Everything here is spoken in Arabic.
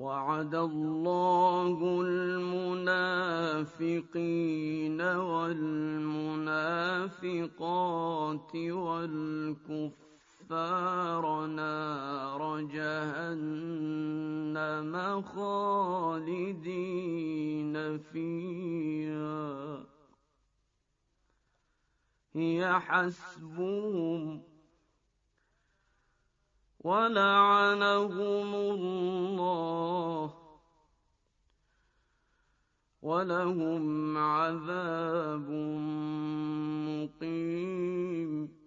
وعد الله المنافقين والمنافقات والكفار نار جهنم خالدين فيها هي حسبهم ولعنهم الله ولهم عذاب مقيم.